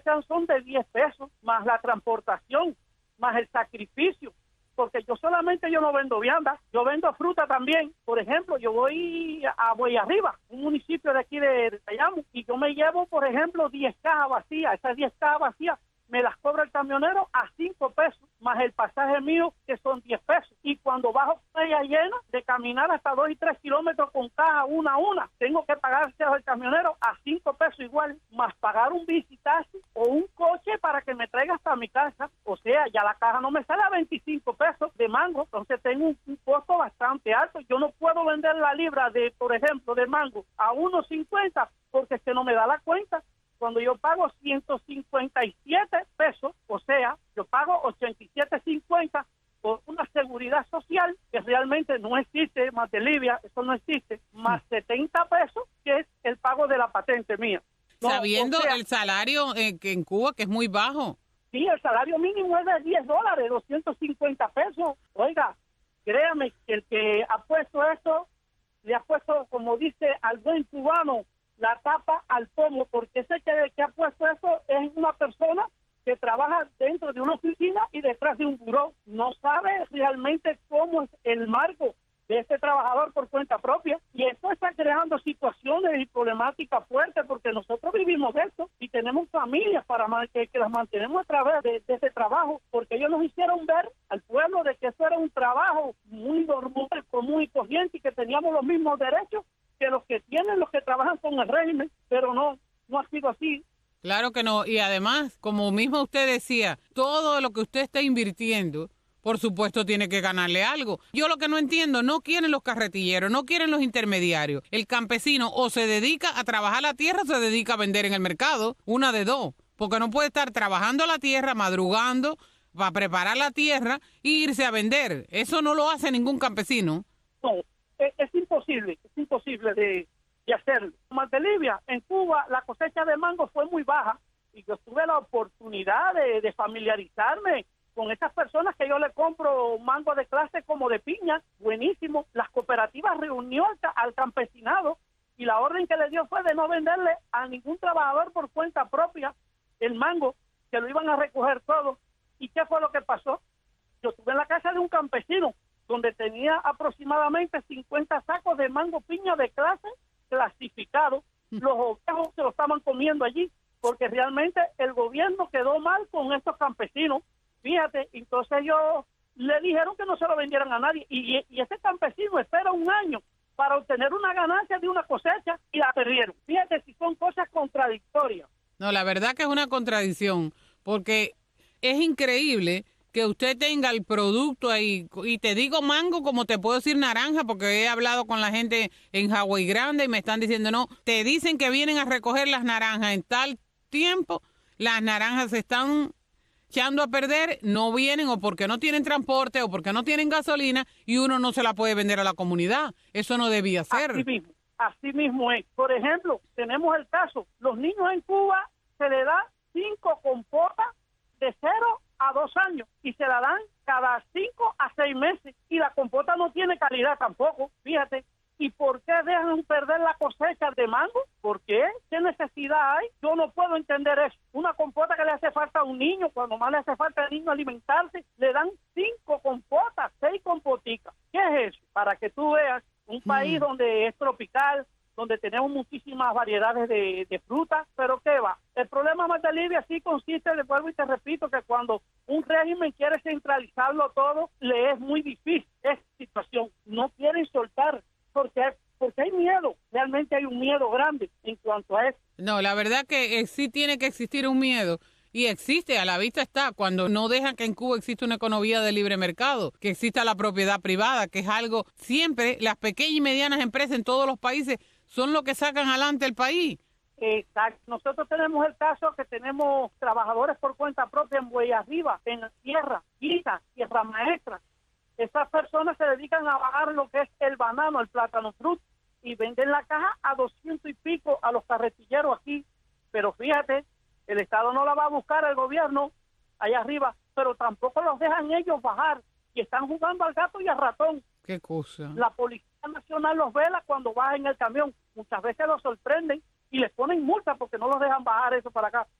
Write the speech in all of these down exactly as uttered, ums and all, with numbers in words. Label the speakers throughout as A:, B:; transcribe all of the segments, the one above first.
A: sean son de diez pesos, más la transportación, más el sacrificio, porque yo solamente yo no vendo viandas, yo vendo fruta también. Por ejemplo, yo voy a Buey Arriba, un municipio de aquí de Bayamo, y yo me llevo, por ejemplo, diez cajas vacías. Esas diez cajas vacías me las cobra el camionero a cinco pesos, más el pasaje mío, que son diez pesos. Y cuando bajo con ella llena, de caminar hasta dos y tres kilómetros con caja una a una, tengo que pagarse al camionero a cinco pesos igual, más pagar un visitaxi o un coche para que me traiga hasta mi casa. O sea, ya la caja no me sale a veinticinco pesos de mango, entonces tengo un, un costo bastante alto. Yo no puedo vender la libra de, por ejemplo, de mango a uno cincuenta porque es que no me da la cuenta. Cuando yo pago ciento cincuenta y siete pesos, o sea, yo pago ochenta y siete cincuenta por una seguridad social que realmente no existe, más de Libia, eso no existe, más setenta pesos, que es el pago de la patente mía.
B: No, sabiendo o sea, el salario eh, que en Cuba, que es muy bajo.
A: Sí, el salario mínimo es de diez dólares, doscientos cincuenta pesos. Oiga, créame que el que ha puesto esto, le ha puesto, como dice al buen cubano, la tapa al pomo, porque ese que, que ha puesto eso es una persona que trabaja dentro de una oficina y detrás de un buró. No sabe realmente cómo es el marco de este trabajador por cuenta propia, y esto está creando situaciones y problemáticas fuertes, porque nosotros vivimos de esto y tenemos familias para que, que las mantenemos a través de, de ese trabajo, porque ellos nos hicieron ver al pueblo de que eso era un trabajo muy normal, común y corriente, y que teníamos los mismos derechos que los que tienen los que trabajan con el régimen, pero no, no ha sido así.
B: Claro que no, y además, como mismo usted decía, todo lo que usted está invirtiendo, por supuesto tiene que ganarle algo. Yo lo que no entiendo, no quieren los carretilleros, no quieren los intermediarios. El campesino o se dedica a trabajar la tierra o se dedica a vender en el mercado, una de dos, porque no puede estar trabajando la tierra, madrugando, para preparar la tierra e irse a vender. Eso no lo hace ningún campesino.
A: No. Es, es imposible, es imposible de, de hacerlo. Como de Libia, en Cuba la cosecha de mango fue muy baja y yo tuve la oportunidad de, de familiarizarme con esas personas que yo le compro mango de clase como de piña, buenísimo. Las cooperativas reunió al, al campesinado y la orden que le dio fue de no venderle a ningún trabajador por cuenta propia el mango, que lo iban a recoger todo. ¿Y qué fue lo que pasó? Yo estuve en la casa de un campesino donde tenía aproximadamente cincuenta sacos de mango piña de clase clasificado. Los ovejos se lo estaban comiendo allí, porque realmente el gobierno quedó mal con estos campesinos. Fíjate, entonces ellos le dijeron que no se lo vendieran a nadie, y, y ese campesino espera un año para obtener una ganancia de una cosecha y la perdieron. Fíjate si son cosas contradictorias.
B: No, la verdad que es una contradicción, porque es increíble que usted tenga el producto ahí, y te digo mango como te puedo decir naranja, porque he hablado con la gente en Hawái Grande y me están diciendo, no, te dicen que vienen a recoger las naranjas en tal tiempo, las naranjas se están echando a perder, no vienen o porque no tienen transporte o porque no tienen gasolina y uno no se la puede vender a la comunidad. Eso no debía ser.
A: Así mismo, así mismo es. Por ejemplo, tenemos el caso, los niños en Cuba se le da cinco compotas de cero a dos años y se la dan cada cinco a seis meses y la compota no tiene calidad tampoco, fíjate. ¿Y por qué dejan perder la cosecha de mango? ¿Por qué? ¿Qué necesidad hay? Yo no puedo entender eso. Una compota que le hace falta a un niño, cuando más le hace falta al niño alimentarse, le dan cinco compotas, seis compoticas. ¿Qué es eso? Para que tú veas un país mm. donde es tropical, donde tenemos muchísimas variedades de, de frutas, pero ¿qué va? El problema más de Libia sí consiste, de vuelvo y te repito, que cuando un régimen quiere centralizarlo todo, le es muy difícil esta situación. No quieren soltar, porque, porque hay miedo, realmente hay un miedo grande en cuanto a eso.
B: No, la verdad que eh, sí tiene que existir un miedo. Y existe, a la vista está, cuando no dejan que en Cuba exista una economía de libre mercado, que exista la propiedad privada, que es algo, siempre las pequeñas y medianas empresas en todos los países son lo que sacan adelante el país.
A: Exacto. Nosotros tenemos el caso que tenemos trabajadores por cuenta propia en Buey Arriba, en la tierra, Guisa, Tierra Maestra. Esas personas se dedican a bajar lo que es el banano, el plátano fruit, y venden la caja a doscientos y pico a los carretilleros aquí. Pero fíjate, el Estado no la va a buscar el gobierno allá arriba, pero tampoco los dejan ellos bajar y están jugando al gato y al ratón.
B: ¿Qué cosa?
A: La Policía Nacional los vela cuando bajan el camión. Muchas veces los sorprenden y les ponen multa porque no los dejan bajar eso para acá.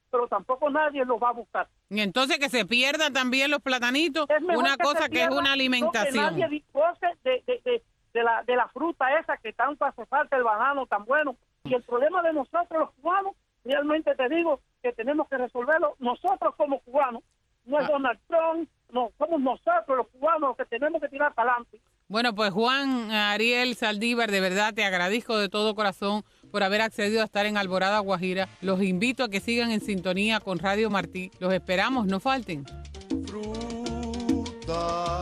A: pero tampoco nadie los va a buscar.
B: Y entonces que se pierdan también los platanitos, una
A: que
B: cosa que es una alimentación.
A: No, que nadie dispose de, de, de, de, la, de la fruta esa que tanto hace falta, el banano tan bueno. Y el problema de nosotros los cubanos, realmente te digo que tenemos que resolverlo nosotros como cubanos. No es ah. Donald Trump, no, somos nosotros los cubanos los que tenemos que tirar para adelante.
B: Bueno, pues Juan Ariel Saldívar, de verdad te agradezco de todo corazón por haber accedido a estar en Alborada Guajira. Los invito a que sigan en sintonía con Radio Martí. Los esperamos, no falten.
C: Frutas,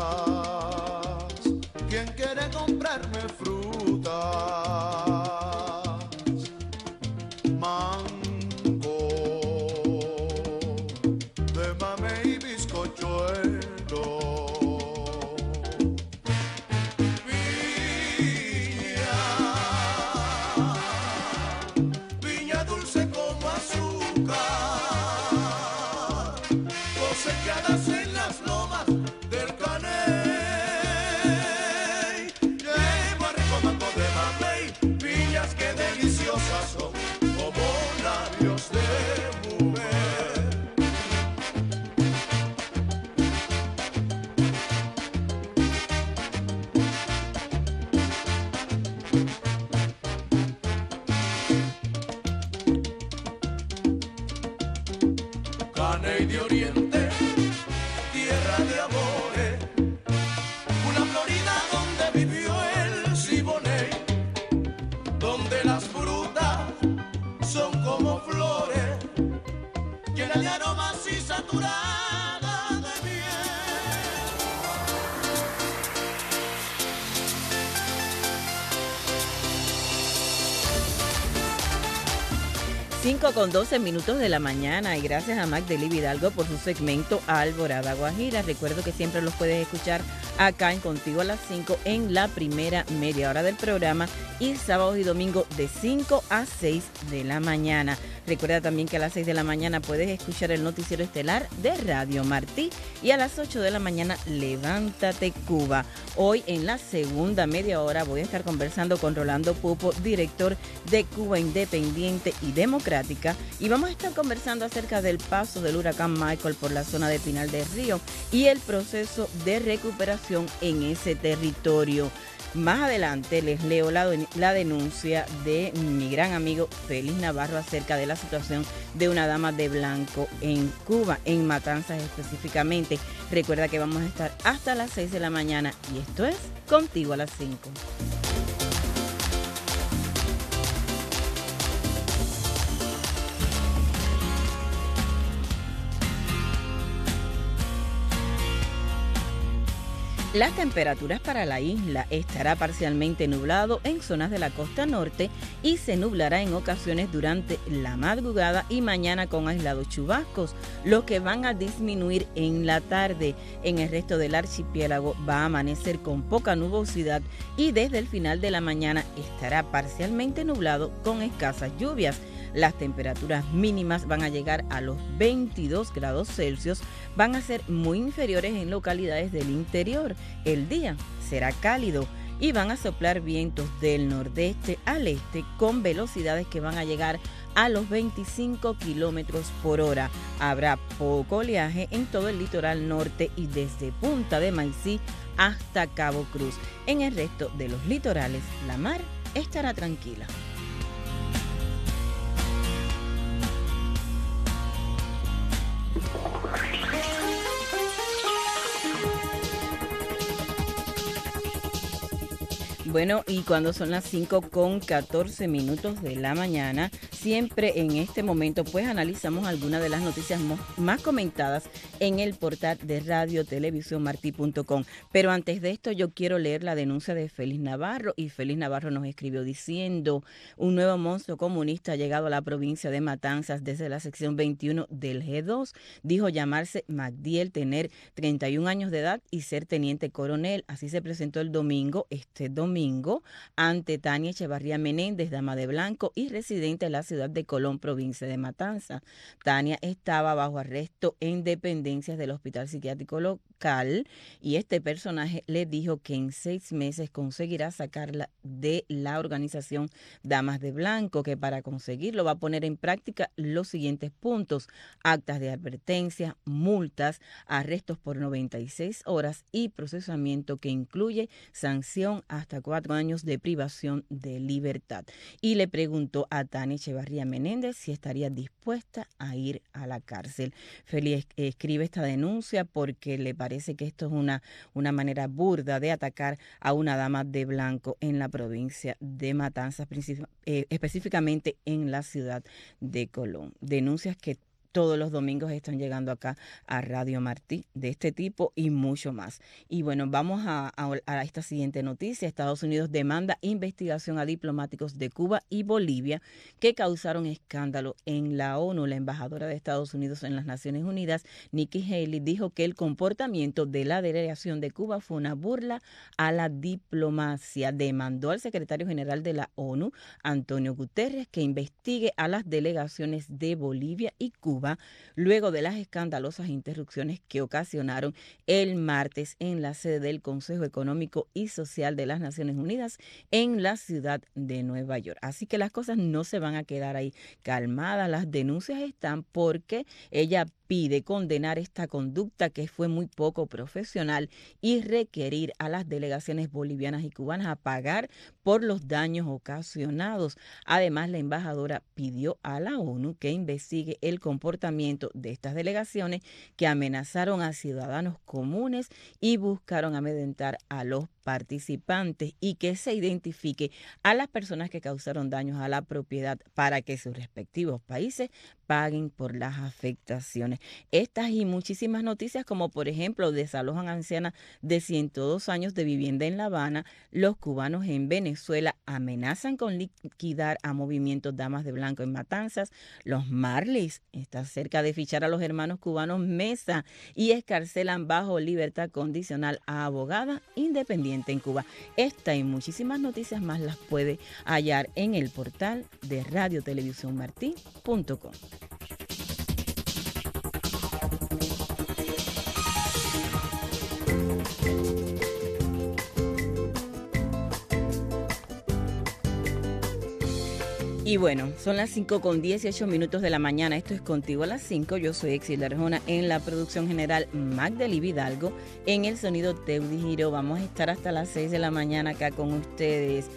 C: ¿quién quiere comprarme frutas? Mango, de mamey y bizcochuelo. Secadas en las lomas del Caney, llevo recomando de mamey, piñas que deliciosas son como labios de mujer. Caney de Oriente, tierra de amores, una Florida donde vivió el Siboney, donde las frutas son como flores, llenas de aromas y saturadas de miel.
D: cinco con doce minutos de la mañana y gracias a Magdalí Hidalgo por su segmento Alborada Guajira. Recuerdo que siempre los puedes escuchar acá en Contigo a las cinco en la primera media hora del programa y sábados y domingos de cinco a seis de la mañana. Recuerda también que a las seis de la mañana puedes escuchar el noticiero estelar de Radio Martí y a las ocho de la mañana Levántate Cuba. Hoy en la segunda media hora voy a estar conversando con Rolando Pupo, director de Cuba Independiente y Democrática, y vamos a estar conversando acerca del paso del huracán Michael por la zona de Pinal del Río y el proceso de recuperación en ese territorio. Más adelante les leo la, la denuncia de mi gran amigo Félix Navarro acerca de la situación de una dama de blanco en Cuba, en Matanzas específicamente. Recuerda que vamos a estar hasta las seis de la mañana y esto es Contigo a las cinco. Las temperaturas para la isla estará parcialmente nublado en zonas de la costa norte y se nublará en ocasiones durante la madrugada y mañana con aislados chubascos, los que van a disminuir en la tarde. En el resto del archipiélago va a amanecer con poca nubosidad y desde el final de la mañana estará parcialmente nublado con escasas lluvias. Las temperaturas mínimas van a llegar a los veintidós grados Celsius, van a ser muy inferiores en localidades del interior. El día será cálido y van a soplar vientos del nordeste al este con velocidades que van a llegar a los veinticinco kilómetros por hora. Habrá poco oleaje en todo el litoral norte y desde Punta de Maicí hasta Cabo Cruz. En el resto de los litorales, la mar estará tranquila. Bueno, y cuando son las cinco con catorce minutos de la mañana, siempre en este momento pues analizamos algunas de las noticias más comentadas en el portal de radio televisión martí punto com. Pero antes de esto yo quiero leer la denuncia de Félix Navarro, y Félix Navarro nos escribió diciendo: un nuevo monstruo comunista ha llegado a la provincia de Matanzas desde la sección veintiuno del G dos. Dijo llamarse Magdiel, tener treinta y un años de edad y ser teniente coronel. Así se presentó el domingo, este domingo, ante Tania Echevarría Menéndez, dama de blanco y residente de la ciudad ciudad de Colón, provincia de Matanzas. Tania estaba bajo arresto en dependencias del hospital psiquiátrico local y este personaje le dijo que en seis meses conseguirá sacarla de la organización Damas de Blanco, que para conseguirlo va a poner en práctica los siguientes puntos: actas de advertencia, multas, arrestos por noventa y seis horas y procesamiento que incluye sanción hasta cuatro años de privación de libertad. Y le preguntó a Tania Echevarría Menéndez si estaría dispuesta a ir a la cárcel. Félix escribe esta denuncia porque le parece que esto es una, una manera burda de atacar a una dama de blanco en la provincia de Matanzas, eh, específicamente en la ciudad de Colón. Denuncias que todos los domingos están llegando acá a Radio Martí de este tipo y mucho más. Y bueno, vamos a, a, a esta siguiente noticia. Estados Unidos demanda investigación a diplomáticos de Cuba y Bolivia que causaron escándalo en la ONU. La embajadora de Estados Unidos en las Naciones Unidas, Nikki Haley, dijo que el comportamiento de la delegación de Cuba fue una burla a la diplomacia. Demandó al secretario general de la ONU, Antonio Guterres, que investigue a las delegaciones de Bolivia y Cuba luego de las escandalosas interrupciones que ocasionaron el martes en la sede del Consejo Económico y Social de las Naciones Unidas en la ciudad de Nueva York. Así que las cosas no se van a quedar ahí calmadas. Las denuncias están porque ella pide condenar esta conducta que fue muy poco profesional y requerir a las delegaciones bolivianas y cubanas a pagar por los daños ocasionados. Además, la embajadora pidió a la ONU que investigue el comportamiento de estas delegaciones que amenazaron a ciudadanos comunes y buscaron amedrentar a los participantes y que se identifique a las personas que causaron daños a la propiedad para que sus respectivos países paguen por las afectaciones. Estas y muchísimas noticias, como por ejemplo desalojan ancianas de ciento dos años de vivienda en La Habana, los cubanos en Venezuela amenazan con liquidar a movimientos Damas de Blanco en Matanzas, los Marleys están cerca de fichar a los hermanos cubanos Mesa y escarcelan bajo libertad condicional a abogada independiente en Cuba. Esta y muchísimas noticias más las puede hallar en el portal de radio televisión martí punto com. Y bueno, son las cinco con dieciocho minutos de la mañana. Esto es Contigo a las cinco. Yo soy Exilda Arjona en la producción general, Magdalí Vidalgo. En el sonido, Teudi Giro. Vamos a estar hasta las seis de la mañana acá con ustedes.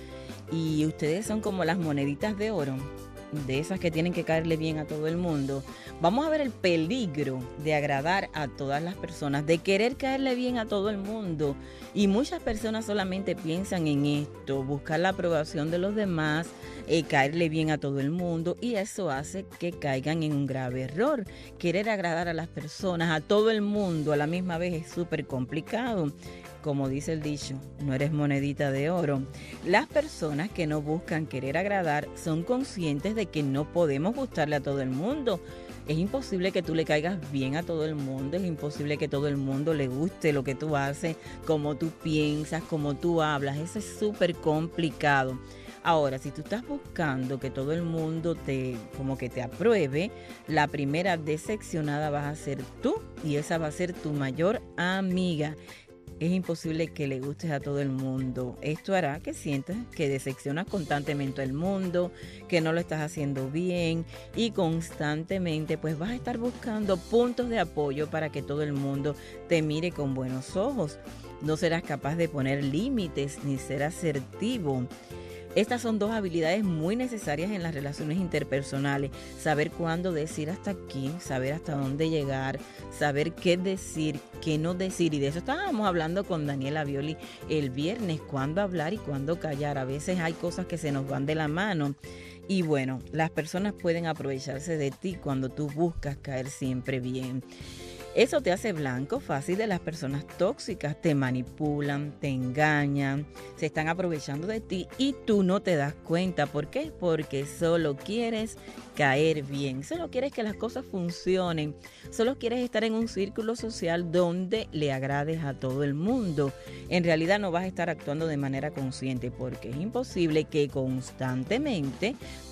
D: Y ustedes son como las moneditas de oro, de esas que tienen que caerle bien a todo el mundo. Vamos a ver el peligro de agradar a todas las personas, de querer caerle bien a todo el mundo. Y muchas personas solamente piensan en esto, buscar la aprobación de los demás, eh, caerle bien a todo el mundo, y eso hace que caigan en un grave error. Querer agradar a las personas, a todo el mundo a la misma vez es súper complicado. Como dice el dicho, no eres monedita de oro. Las personas que no buscan querer agradar son conscientes de que no podemos gustarle a todo el mundo. Es imposible que tú le caigas bien a todo el mundo, es imposible que todo el mundo le guste lo que tú haces, como tú piensas, como tú hablas. Eso es súper complicado. Ahora, si tú estás buscando que todo el mundo te, como que te apruebe, la primera decepcionada vas a ser tú y esa va a ser tu mayor amiga. Es imposible que le gustes a todo el mundo. Esto hará que sientas que decepcionas constantemente al mundo, que no lo estás haciendo bien y constantemente pues vas a estar buscando puntos de apoyo para que todo el mundo te mire con buenos ojos. No serás capaz de poner límites ni ser asertivo. Estas son dos habilidades muy necesarias en las relaciones interpersonales. Saber cuándo decir hasta aquí, saber hasta dónde llegar, saber qué decir, qué no decir. Y de eso estábamos hablando con Daniela Violi el viernes, cuándo hablar y cuándo callar. A veces hay cosas que se nos van de la mano. Y bueno, las personas pueden aprovecharse de ti cuando tú buscas caer siempre bien. Eso te hace blanco fácil de las personas tóxicas, te manipulan, te engañan, se están aprovechando de ti y tú no te das cuenta. ¿Por qué? Porque solo quieres caer bien, solo quieres que las cosas funcionen, solo quieres estar en un círculo social donde le agrades a todo el mundo. En realidad no vas a estar actuando de manera consciente porque es imposible que constantemente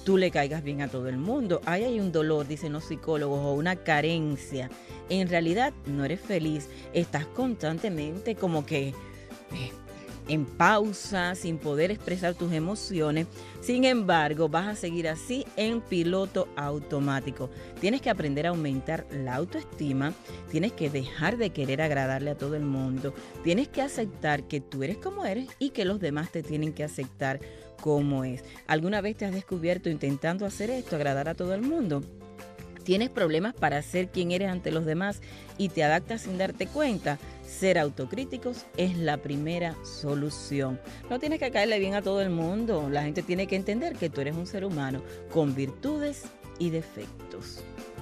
D: tú le caigas bien a todo el mundo. Ahí hay un dolor, dicen los psicólogos, o una carencia. En realidad no eres feliz, estás constantemente como que eh, en pausa, sin poder expresar tus emociones. Sin embargo, vas a seguir así en piloto automático. Tienes que aprender a aumentar la autoestima, tienes que dejar de querer agradarle a todo el mundo, tienes que aceptar que tú eres como eres y que los demás te tienen que aceptar como es. ¿Alguna vez te has descubierto intentando hacer esto, agradar a todo el mundo? ¿Tienes problemas para ser quien eres ante los demás y te adaptas sin darte cuenta? Ser autocríticos es la primera solución. No tienes que caerle bien a todo el mundo. La gente tiene que entender que tú eres un ser humano con virtudes y defectos.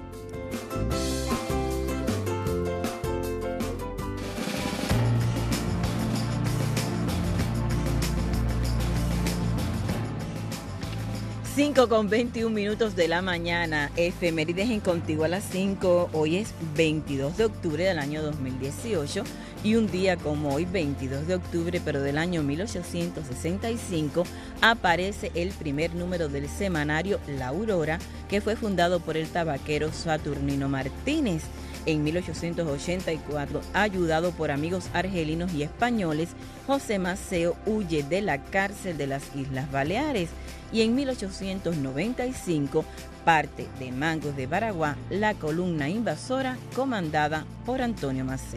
D: cinco con veintiún minutos de la mañana, efemérides en Contigo a las cinco. Hoy es veintidós de octubre del año dos mil dieciocho y un día como hoy, veintidós de octubre, pero del año mil ochocientos sesenta y cinco, aparece el primer número del semanario La Aurora, que fue fundado por el tabaquero Saturnino Martínez. En mil ochocientos ochenta y cuatro, ayudado por amigos argelinos y españoles, José Maceo huye de la cárcel de las Islas Baleares. Y en mil ochocientos noventa y cinco parte de Mangos de Baraguá la columna invasora comandada por Antonio Maceo.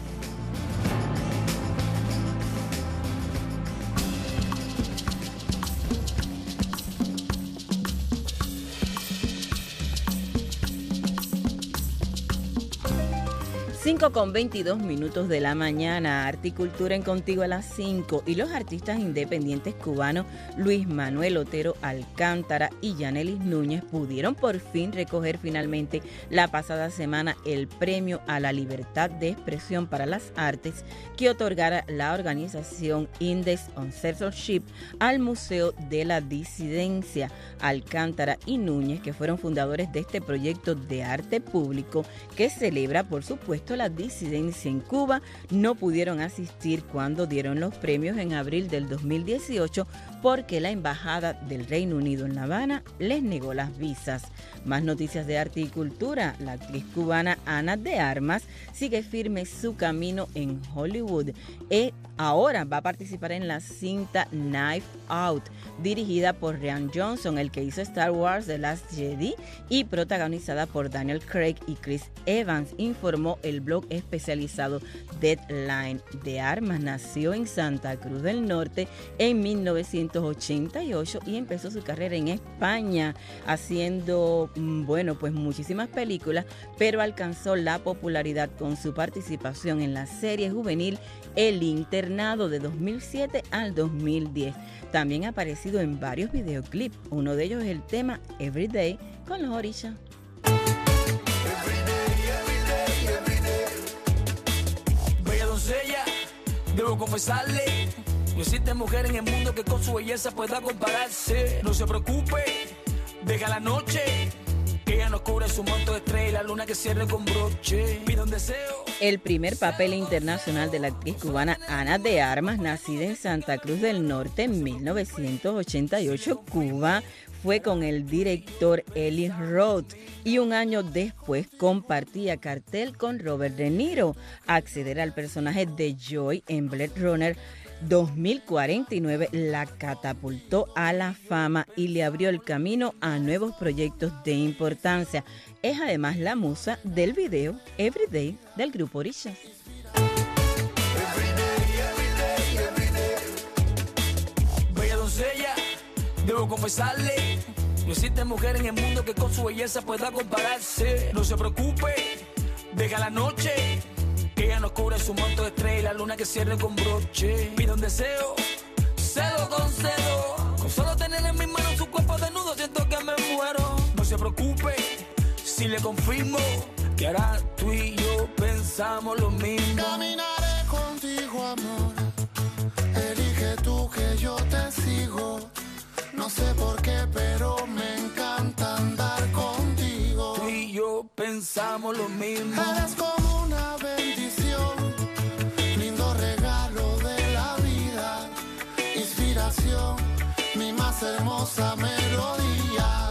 D: cinco con veintidós minutos de la mañana, Arte y Cultura en Contigo a las cinco, y los artistas independientes cubanos Luis Manuel Otero Alcántara y Yanelis Núñez pudieron por fin recoger finalmente la pasada semana el Premio a la Libertad de Expresión para las Artes que otorgara la organización Index on Censorship al Museo de la Disidencia. Alcántara y Núñez, que fueron fundadores de este proyecto de arte público que celebra, por supuesto, la disidencia en Cuba, no pudieron asistir cuando dieron los premios en abril del dos mil dieciocho porque la Embajada del Reino Unido en La Habana les negó las visas. Más noticias de arte y cultura. La actriz cubana Ana de Armas sigue firme su camino en Hollywood. E ahora va a participar en la cinta Knife Out, dirigida por Rian Johnson, el que hizo Star Wars The Last Jedi, y protagonizada por Daniel Craig y Chris Evans, informó el blog especializado Deadline. De Armas nació en Santa Cruz del Norte en mil novecientos ochenta y ocho y empezó su carrera en España haciendo, bueno, pues muchísimas películas, pero alcanzó la popularidad con su participación en la serie juvenil El Internado de dos mil siete al dos mil diez. También ha aparecido en varios videoclips, uno de ellos es el tema Everyday con los Orillas.
C: Debo confesarle, no existe mujer en el mundo que con su belleza pueda compararse. No se preocupe, deja la noche, que ella nos cubre su manto de estrella y la luna que cierre con broche. Pide un deseo.
D: El primer papel internacional de la actriz cubana Ana de Armas, nacida en Santa Cruz del Norte en mil novecientos ochenta y ocho, Cuba, fue con el director Eli Roth y un año después compartía cartel con Robert De Niro. Acceder al personaje de Joy en Blade Runner dos mil cuarenta y nueve la catapultó a la fama y le abrió el camino a nuevos proyectos de importancia. Es además la musa del video Everyday del grupo Orillas.
C: Bella doncella, debo confesarle, no existe mujer en el mundo que con su belleza pueda compararse. No se preocupe, deja la noche, que ella nos cubre su manto de estrella y la luna que cierre con broche. Pide un deseo, cedo con cedo, con solo tener en mis manos su cuerpo desnudo siento que me muero. No se preocupe, si le confirmo que ahora tú y yo pensamos lo mismo.
E: Caminaré contigo, amor, elige tú que yo te sigo. No sé por qué, pero me encanta andar contigo.
C: Tú y yo pensamos lo mismo.
E: Eres como una bendición, lindo regalo de la vida, inspiración, mi más hermosa melodía.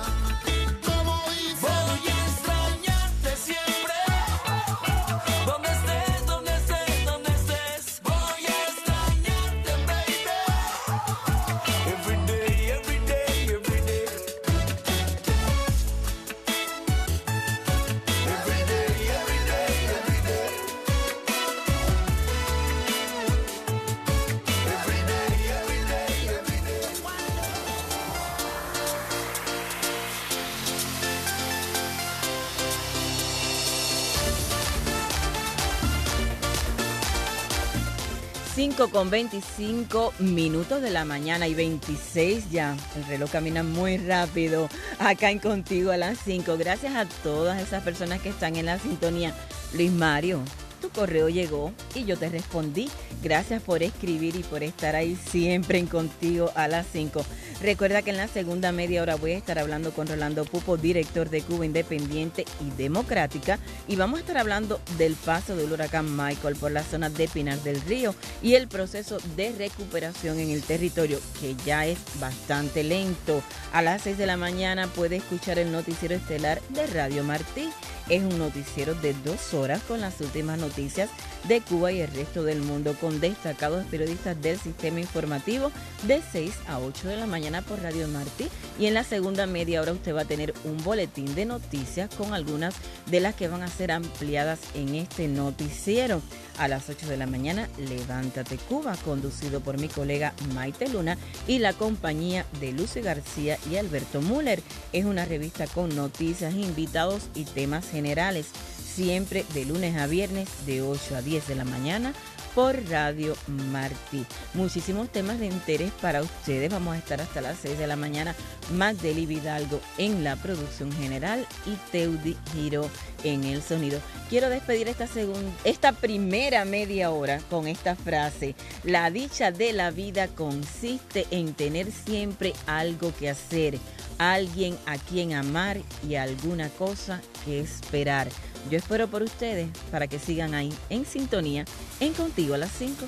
D: cinco con veinticinco minutos de la mañana y veintiséis ya. El reloj camina muy rápido acá en Contigo a las cinco. Gracias a todas esas personas que están en la sintonía. Luis Mario, tu correo llegó y yo te respondí. Gracias por escribir y por estar ahí siempre en Contigo a las cinco. Recuerda que en la segunda media hora voy a estar hablando con Rolando Pupo, director de Cuba Independiente y Democrática, y vamos a estar hablando del paso del huracán Michael por la zona de Pinar del Río y el proceso de recuperación en el territorio, que ya es bastante lento. A las seis de la mañana puede escuchar el noticiero estelar de Radio Martí. Es un noticiero de dos horas con las últimas noticias de Cuba y el resto del mundo, con destacados periodistas del sistema informativo de seis a ocho de la mañana por Radio Martí. Y en la segunda media hora usted va a tener un boletín de noticias con algunas de las que van a ser ampliadas en este noticiero. A las ocho de la mañana, Levántate Cuba, conducido por mi colega Maite Luna y la compañía de Lucy García y Alberto Müller. Es una revista con noticias, invitados y temas generales, siempre de lunes a viernes de ocho a diez de la mañana por Radio Martí. Muchísimos temas de interés para ustedes. Vamos a estar hasta las seis de la mañana. Magdeli Vidalgo en la producción general y Teudi Giro en el sonido. Quiero despedir esta, segunda, esta primera media hora con esta frase. La dicha de la vida consiste en tener siempre algo que hacer, alguien a quien amar y alguna cosa que esperar. Yo espero por ustedes para que sigan ahí en sintonía en Contigo a las cinco.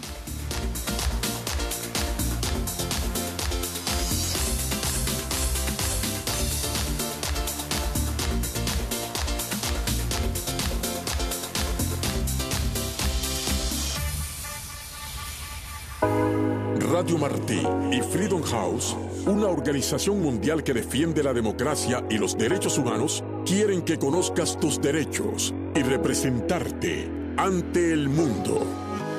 F: Radio Martí y Freedom House, una organización mundial que defiende la democracia y los derechos humanos, quieren que conozcas tus derechos y representarte ante el mundo.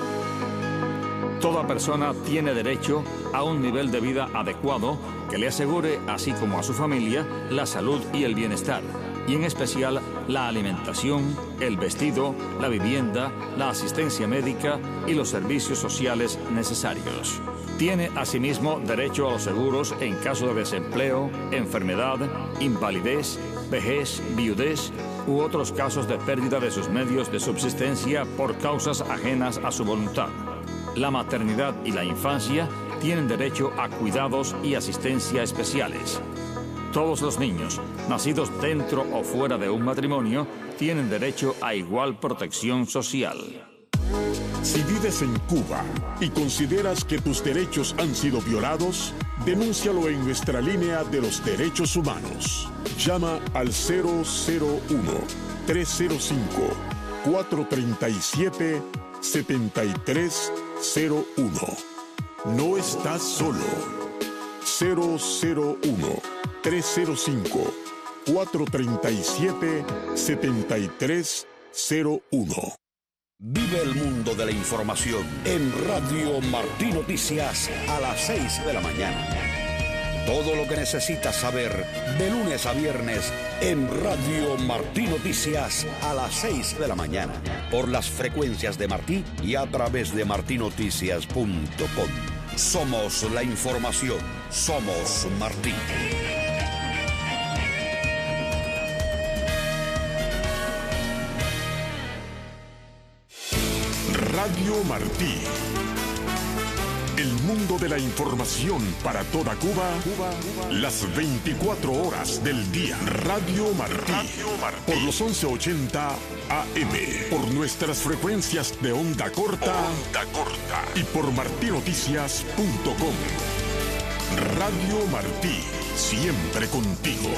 G: Toda persona tiene derecho a un nivel de vida adecuado que le asegure, así como a su familia, la salud y el bienestar, y en especial la alimentación, el vestido, la vivienda, la asistencia médica y los servicios sociales necesarios. Tiene asimismo derecho a los seguros en caso de desempleo, enfermedad, invalidez, vejez, viudez u otros casos de pérdida de sus medios de subsistencia por causas ajenas a su voluntad. La maternidad y la infancia tienen derecho a cuidados y asistencia especiales. Todos los niños, nacidos dentro o fuera de un matrimonio, tienen derecho a igual protección social.
F: Si vives en Cuba y consideras que tus derechos han sido violados, denúncialo en nuestra línea de los derechos humanos. Llama al cero cero uno, tres cero cinco, cuatro tres siete, siete tres cero uno. No estás solo. cero cero uno, tres cero cinco, cuatro tres siete, siete tres cero uno.
H: Vive el mundo de la información en Radio Martí Noticias a las seis de la mañana. Todo lo que necesitas saber de lunes a viernes en Radio Martí Noticias a las seis de la mañana por las frecuencias de Martí y a través de martí noticias punto com. Somos la información, somos Martí.
F: Radio Martí. El mundo de la información para toda Cuba, Cuba, Cuba. Las veinticuatro horas del día. Radio Martí. Radio Martí. Por los once ochenta A M. Por nuestras frecuencias de onda corta. Onda corta. Y por martí noticias punto com. Radio Martí. Siempre contigo.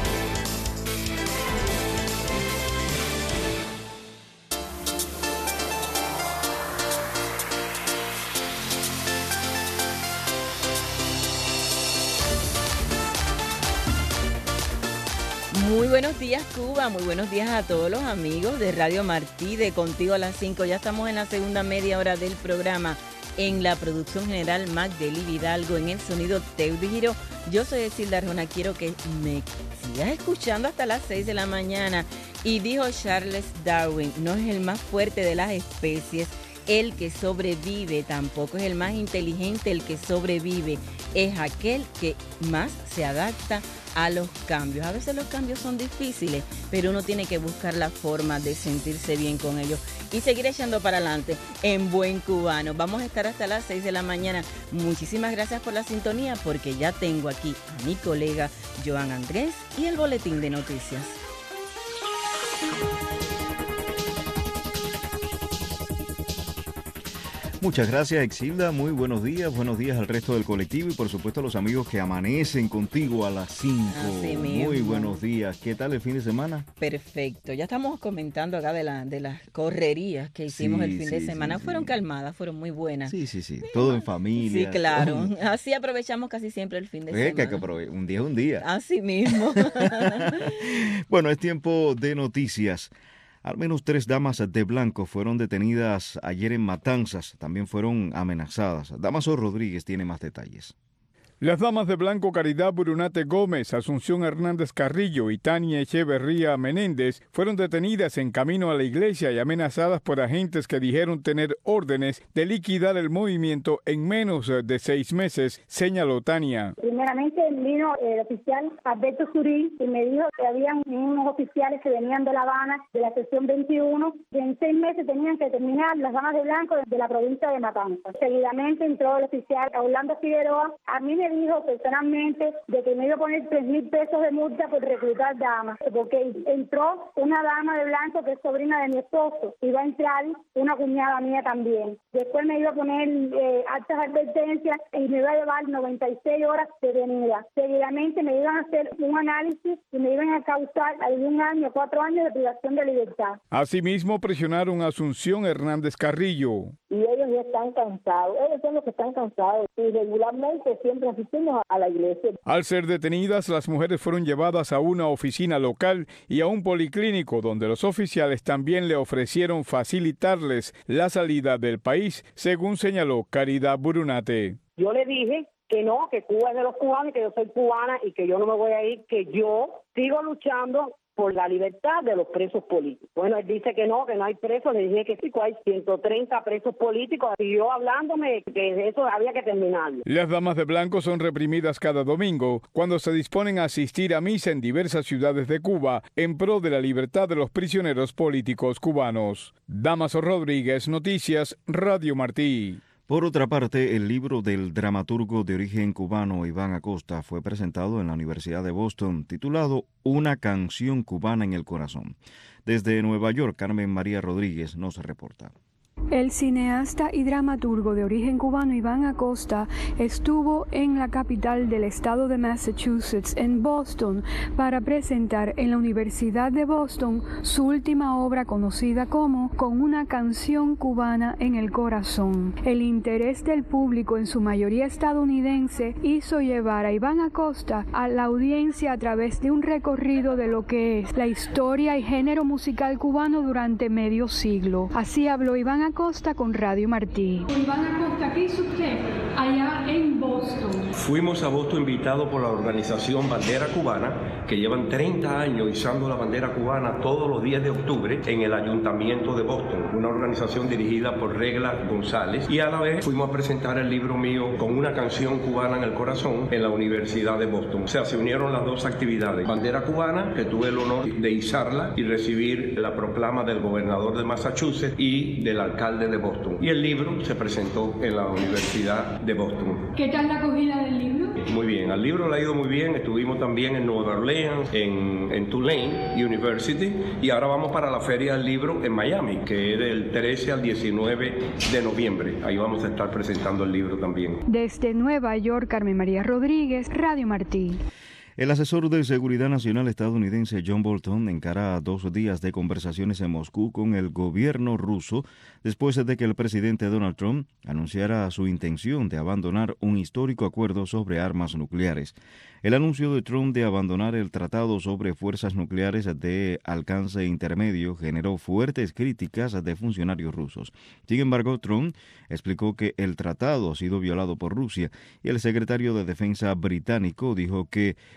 D: Muy buenos días, Cuba. Muy buenos días a todos los amigos de Radio Martí, de Contigo a las cinco. Ya estamos en la segunda media hora del programa. En la producción general, Magdeli Vidalgo. En el sonido, Teudi Giro. Yo soy Esilda Arjona. Quiero que me sigas escuchando hasta las seis de la mañana. Y dijo Charles Darwin, no es el más fuerte de las especies el que sobrevive, tampoco es el más inteligente el que sobrevive, es aquel que más se adapta a los cambios. A veces los cambios son difíciles, pero uno tiene que buscar la forma de sentirse bien con ellos y seguir echando para adelante en buen cubano. Vamos a estar hasta las seis de la mañana. Muchísimas gracias por la sintonía, porque ya tengo aquí a mi colega Joan Andrés y el boletín de noticias.
I: Muchas gracias, Exilda. Muy buenos días. Buenos días al resto del colectivo y, por supuesto, a los amigos que amanecen contigo a las cinco.
D: Así mismo.
I: Muy buenos días. ¿Qué tal el fin de semana?
D: Perfecto. Ya estamos comentando acá de, la, de las correrías que hicimos
I: Sí,
D: el fin de
I: sí,
D: semana.
I: sí,
D: fueron
I: sí.
D: calmadas, fueron muy buenas.
I: Sí, sí, sí. Todo en familia.
D: Sí, claro.
I: todo.
D: Así aprovechamos casi siempre el fin de
I: Es que hay que
D: semana.
I: aprovechar. Un día es un día.
D: Así mismo.
I: Bueno, es tiempo de noticias. Al menos tres damas de blanco fueron detenidas ayer en Matanzas. También fueron amenazadas. Damaso Rodríguez tiene más detalles.
J: Las damas de blanco Caridad Burunate Gómez, Asunción Hernández Carrillo y Tania Echeverría Menéndez fueron detenidas en camino a la iglesia y amenazadas por agentes que dijeron tener órdenes de liquidar el movimiento en menos de seis meses, señaló Tania.
K: Primeramente vino el oficial Alberto Surí y me dijo que habían unos oficiales que venían de La Habana, de la sección veintiuno, que en seis meses tenían que terminar las damas de blanco de la provincia de Matanzas. Seguidamente entró el oficial Orlando Figueroa. A mí me dijo personalmente de que me iba a poner tres mil pesos de multa por reclutar damas, porque entró una dama de blanco que es sobrina de mi esposo, iba a entrar una cuñada mía también. Después me iba a poner eh, altas advertencias y me iba a llevar noventa y seis horas detenida. Seguidamente me iban a hacer un análisis y me iban a causar algún año, cuatro años de privación de libertad.
J: Asimismo presionaron a Asunción Hernández Carrillo.
K: Y ellos ya están cansados, ellos son los que están cansados y regularmente siempre asistimos a la iglesia.
J: Al ser detenidas, las mujeres fueron llevadas a una oficina local y a un policlínico donde los oficiales también le ofrecieron facilitarles la salida del país, según señaló Caridad Burunate.
K: Yo le dije que no, que Cuba es de los cubanos, que yo soy cubana y que yo no me voy a ir, que yo sigo luchando por la libertad de los presos políticos. Bueno, él dice que no, que no hay presos. Le dije que sí, que hay ciento treinta presos políticos. Y yo hablándome que eso había que terminarlo.
J: Las damas de blanco son reprimidas cada domingo cuando se disponen a asistir a misa en diversas ciudades de Cuba en pro de la libertad de los prisioneros políticos cubanos. Damaso Rodríguez, Noticias, Radio Martí.
I: Por otra parte, el libro del dramaturgo de origen cubano Iván Acosta fue presentado en la Universidad de Boston, titulado Una canción cubana en el corazón. Desde Nueva York, Carmen María Rodríguez nos reporta.
L: El cineasta y dramaturgo de origen cubano Iván Acosta estuvo en la capital del estado de Massachusetts, en Boston, para presentar en la Universidad de Boston su última obra conocida como Con una canción cubana en el corazón. El interés del público, en su mayoría estadounidense, hizo llevar a Iván Acosta a la audiencia a través de un recorrido de lo que es la historia y género musical cubano durante medio siglo. Así habló Iván Acosta con Radio Martí.
M: Iván Acosta, ¿qué hizo usted allá en Boston?
N: Fuimos a Boston invitados por la organización Bandera Cubana, que llevan treinta años izando la bandera cubana todos los días de octubre en el Ayuntamiento de Boston, una organización dirigida por Regla González, y a la vez fuimos a presentar el libro mío Con una canción cubana en el corazón en la Universidad de Boston. O sea, se unieron las dos actividades. Bandera cubana, que tuve el honor de izarla y recibir la proclama del gobernador de Massachusetts y del alcalde de Boston. Y el libro se presentó en la Universidad de Boston.
M: ¿Qué tal la acogida del libro?
N: Muy bien, al libro le ha ido muy bien. Estuvimos también en Nueva Orleans, en, en Tulane University, y ahora vamos para la Feria del Libro en Miami, que es del trece al diecinueve de noviembre. Ahí vamos a estar presentando el libro también.
L: Desde Nueva York, Carmen María Rodríguez, Radio Martí.
I: El asesor de Seguridad Nacional estadounidense John Bolton encara dos días de conversaciones en Moscú con el gobierno ruso después de que el presidente Donald Trump anunciara su intención de abandonar un histórico acuerdo sobre armas nucleares. El anuncio de Trump de abandonar el tratado sobre fuerzas nucleares de alcance intermedio generó fuertes críticas de funcionarios rusos. Sin embargo, Trump explicó que el tratado ha sido violado por Rusia y el secretario de Defensa británico dijo que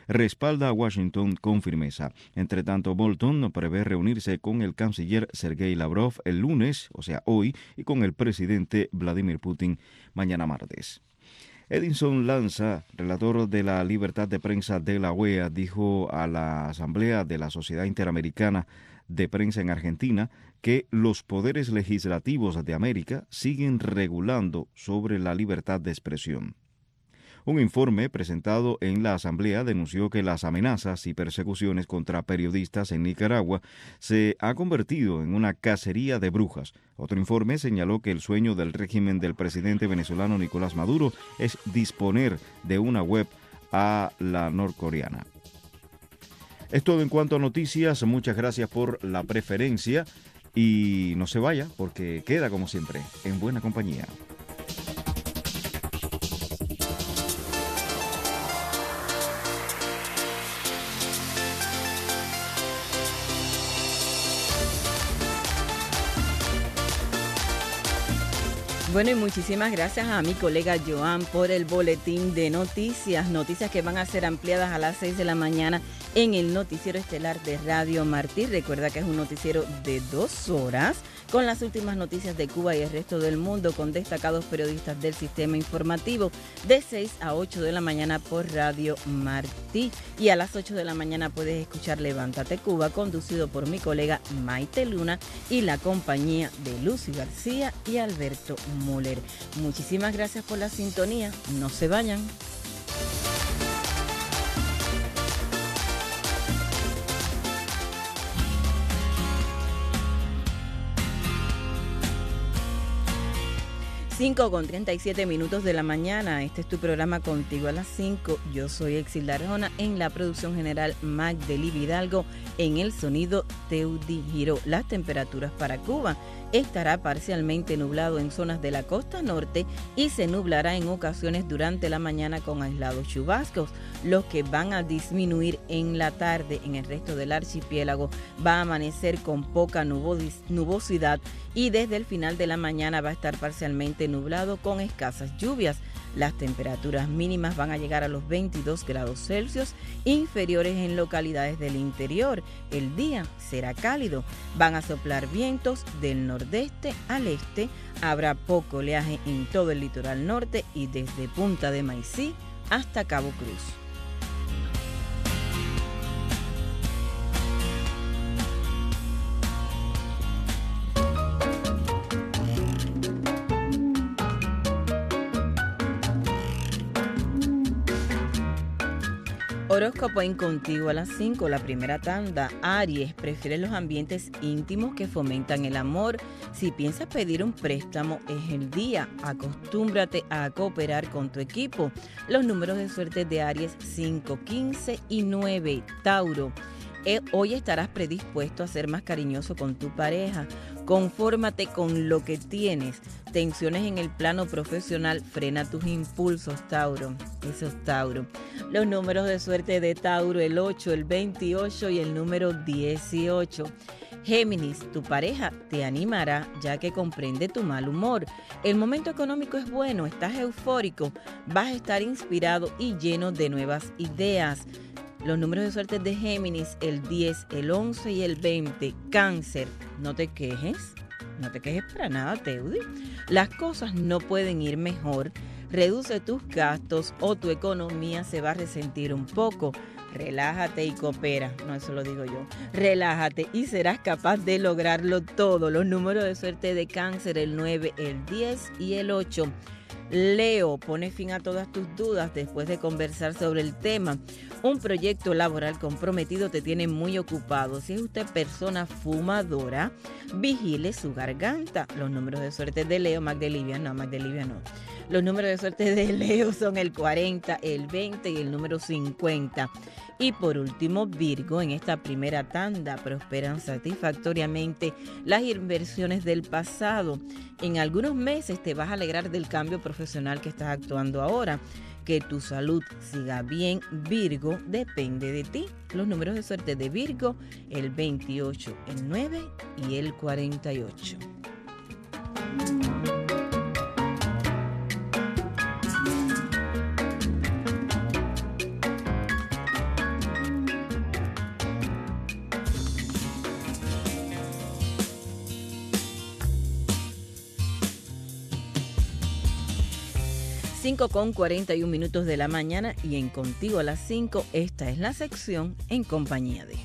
I: respalda a Washington con firmeza. Entre tanto, Bolton prevé reunirse con el canciller Sergei Lavrov el lunes, o sea, hoy, y con el presidente Vladimir Putin mañana martes. Edinson Lanza, relator de la libertad de prensa de la O E A, dijo a la Asamblea de la Sociedad Interamericana de Prensa en Argentina que los poderes legislativos de América siguen regulando sobre la libertad de expresión. Un informe presentado en la Asamblea denunció que las amenazas y persecuciones contra periodistas en Nicaragua se ha convertido en una cacería de brujas. Otro informe señaló que el sueño del régimen del presidente venezolano Nicolás Maduro es disponer de una web a la norcoreana. Es todo en cuanto a noticias. Muchas gracias por la preferencia y no se vaya porque queda como siempre en buena compañía.
D: Bueno, y muchísimas gracias a mi colega Joan por el boletín de noticias, noticias que van a ser ampliadas a las seis de la mañana en el noticiero estelar de Radio Martí. Recuerda que es un noticiero de dos horas con las últimas noticias de Cuba y el resto del mundo con destacados periodistas del sistema informativo de seis a ocho de la mañana por Radio Martí. Y a las ocho de la mañana puedes escuchar Levántate Cuba, conducido por mi colega Maite Luna y la compañía de Lucy García y Alberto Müller. Muchísimas gracias por la sintonía. No se vayan. cinco con treinta y siete minutos de la mañana. Este es tu programa Contigo a las cinco. Yo soy Exilda Arjona, en la producción general Magdeli Vidalgo, en el sonido Teudi Giró. Las temperaturas para Cuba: estará parcialmente nublado en zonas de la costa norte y se nublará en ocasiones durante la mañana con aislados chubascos, los que van a disminuir en la tarde. En el resto del archipiélago va a amanecer con poca nubos- nubosidad y desde el final de la mañana va a estar parcialmente nublado con escasas lluvias. Las temperaturas mínimas van a llegar a los veintidós grados Celsius, inferiores en localidades del interior. El día será cálido, van a soplar vientos del nordeste al este, habrá poco oleaje en todo el litoral norte y desde Punta de Maicí hasta Cabo Cruz. Horóscopo en Contigo a las cinco, la primera tanda. Aries, prefiere los ambientes íntimos que fomentan el amor. Si piensas pedir un préstamo, es el día. Acostúmbrate a cooperar con tu equipo. Los números de suerte de Aries: cinco, quince y nueve. Tauro, hoy estarás predispuesto a ser más cariñoso con tu pareja. Confórmate con lo que tienes. Tensiones en el plano profesional, frena tus impulsos, Tauro. Eso es Tauro. Los números de suerte de Tauro: el ocho, el veintiocho y el número dieciocho. Géminis, tu pareja te animará ya que comprende tu mal humor. El momento económico es bueno, estás eufórico, vas a estar inspirado y lleno de nuevas ideas. Los números de suerte de Géminis: el diez, el once y el veinte. Cáncer, no te quejes, no te quejes para nada, Teudi. Las cosas no pueden ir mejor. Reduce tus gastos o tu economía se va a resentir un poco. Relájate y coopera. No, eso lo digo yo. Relájate y serás capaz de lograrlo todo. Los números de suerte de Cáncer: el nueve, el diez y el ocho. Leo, pone fin a todas tus dudas después de conversar sobre el tema. Un proyecto laboral comprometido te tiene muy ocupado. Si es usted persona fumadora, vigile su garganta. Los números de suerte de Leo, Magdelivia, no, Magdelivia no. Los números de suerte de Leo son el cuarenta, el veinte y el número cincuenta. Y por último, Virgo, en esta primera tanda prosperan satisfactoriamente las inversiones del pasado. En algunos meses te vas a alegrar del cambio profesional que estás actuando ahora. Que tu salud siga bien, Virgo, depende de ti. Los números de suerte de Virgo: el veintiocho, el nueve y el cuarenta y ocho. cinco con cuarenta y un minutos de la mañana y en Contigo a las cinco, esta es la sección En Compañía de.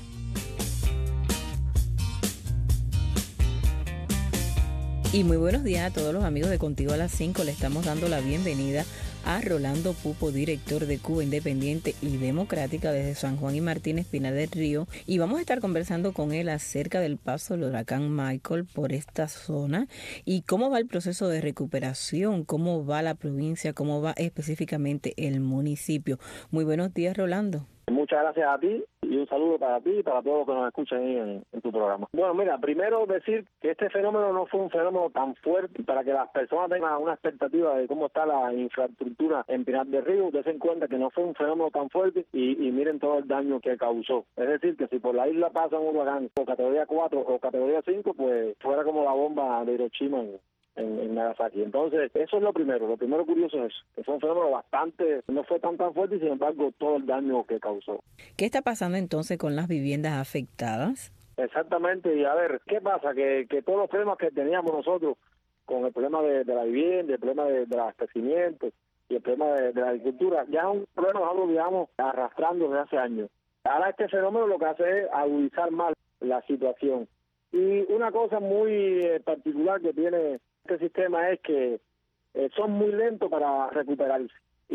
D: Y muy buenos días a todos los amigos de Contigo a las cinco. Le estamos dando la bienvenida a Rolando Pupo, director de Cuba Independiente y Democrática desde San Juan y Martínez, Pinar del Río. Y vamos a estar conversando con él acerca del paso del huracán Michael por esta zona y cómo va el proceso de recuperación, cómo va la provincia, cómo va específicamente el municipio. Muy buenos días, Rolando.
O: Muchas gracias a ti y un saludo para ti y para todos los que nos escuchan ahí en, en tu programa. Bueno, mira, primero decir que este fenómeno no fue un fenómeno tan fuerte para que las personas tengan una expectativa de cómo está la infraestructura en Pinar del Río. Ustedes se den cuenta que no fue un fenómeno tan fuerte y, y miren todo el daño que causó. Es decir, que si por la isla pasa un huracán o categoría cuatro o categoría cinco, pues fuera como la bomba de Hiroshima en, En, en Nagasaki. Entonces, eso es lo primero. Lo primero curioso es eso, que fue un fenómeno bastante, no fue tan tan fuerte y sin embargo todo el daño que causó.
D: ¿Qué está pasando entonces con las viviendas afectadas?
O: Exactamente, y a ver, ¿qué pasa? Que, que todos los problemas que teníamos nosotros con el problema de, de la vivienda, el problema de, del abastecimiento y el problema de, de la agricultura, ya es un problema que nosotros llevamos arrastrando desde hace años. Ahora este fenómeno lo que hace es agudizar más la situación. Y una cosa muy eh, particular que tiene este sistema es que eh, son muy lentos para recuperarse.